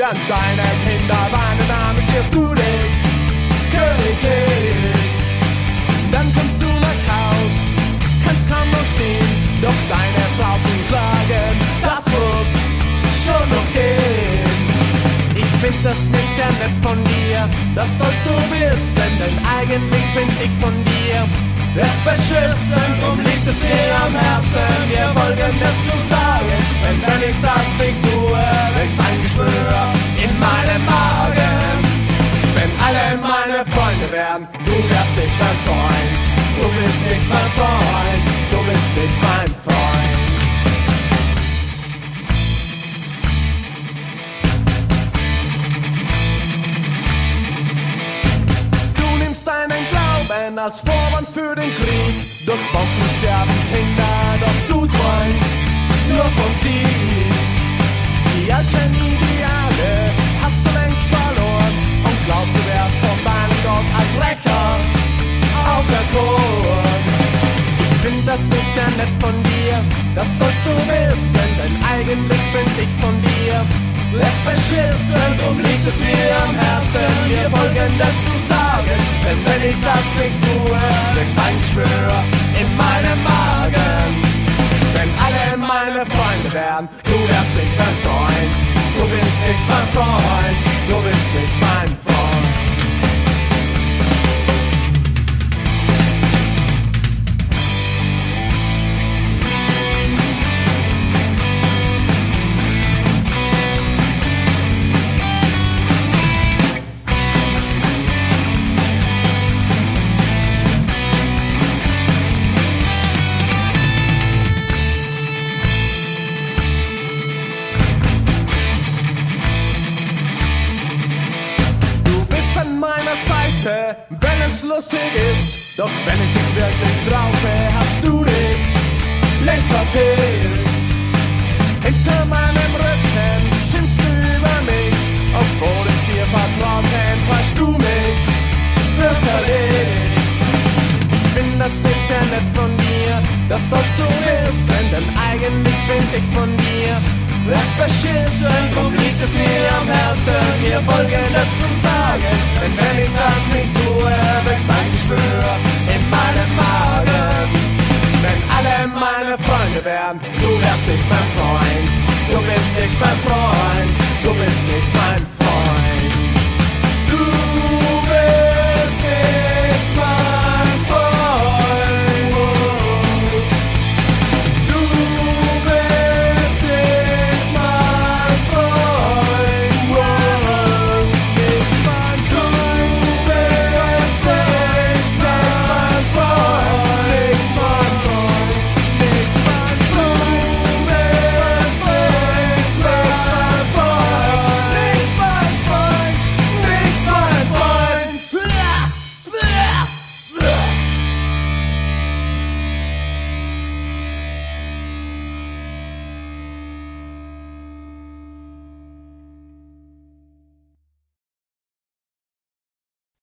während deine Kinder weinen, damit siehst du dich königlich. Dann kommst du nach Haus, kannst kaum noch stehen, doch deine Frau zu schlagen, das muss schon noch gehen. Ich find das nicht sehr nett von dir, das sollst du wissen, denn eigentlich find ich von dir echt beschissen. Drum liegt es mir am Herzen, dir Folgendes zu sagen, denn wenn ich das nicht tue, wächst ein Geschwür in meinem Magen. Wenn alle meine Freunde wären, du wärst nicht mein Freund, du bist nicht mein Freund, du bist nicht mein Freund. Deinen Glauben als Vorwand für den Krieg. Durch Bomben sterben Kinder, doch du träumst nur von Sieg. Die alten Ideale hast du längst verloren und glaubst, du wärst von deinem Gott als Rächer auserkoren. Ich find das nicht sehr nett von dir, das sollst du wissen, denn eigentlich find ich von dir echt beschissen. Drum liegt es mir am Herzen, dir Folgendes zu sagen, denn wenn ich das nicht tue, wächst ein Geschwür in meinem Magen. Wenn alle meine Freunde wären, du wärst nicht mein Freund, du bist nicht mein Freund, du bist nicht mein Freund. Seite, wenn es lustig ist, doch wenn ich dich wirklich brauche, hast du dich längst verpisst. Hinter meinem Rücken schimpfst du über mich, obwohl ich dir vertraut, enttäuschst du mich fürchterlich. Ich find das nicht sehr nett von dir, das sollst du wissen, denn eigentlich find ich von dir echt beschissen. Drum liegt es mir am Herzen, dir Folgendes zu sagen, denn wenn ich das nicht tue, wächst ein Geschwür in meinem Magen. Wenn alle meine Freunde wären, du wärst nicht mein Freund, du bist nicht mein Freund, du bist nicht mein Freund.